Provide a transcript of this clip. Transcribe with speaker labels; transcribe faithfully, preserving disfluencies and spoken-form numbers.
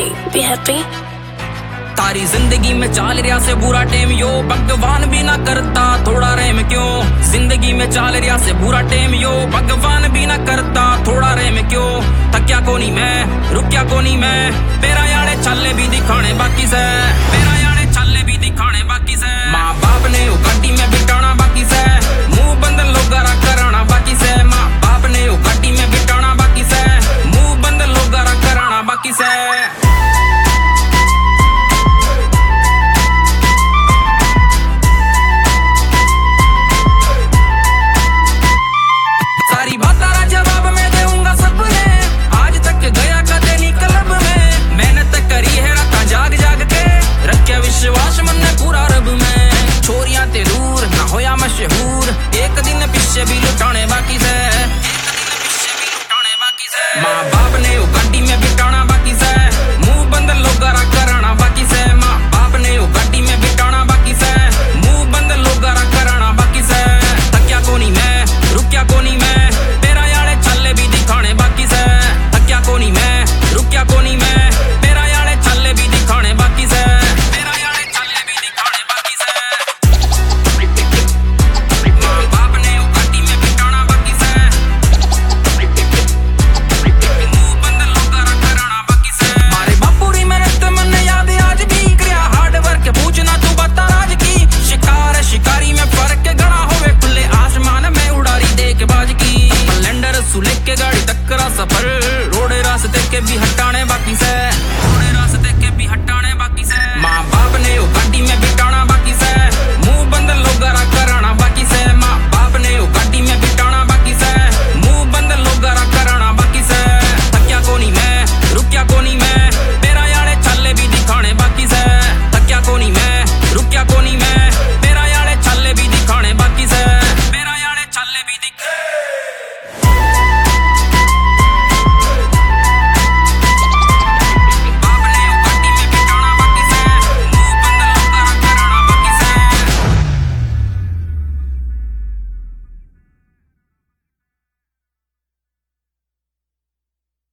Speaker 1: be happy.
Speaker 2: तारी जिंदगी में चाल रिया से बुरा टेम यो, भगवान भी ना करता थोड़ा रेम क्यों। जिंदगी में चाल रिया से बुरा टेम यो, भगवान भी ना करता थोड़ा रेम क्यों। थक्या को नहीं मैं, रुकया को नहीं मैं, पेरा याने चले भी दिखाने बाकी से, पेरा याने चले भी दिखाने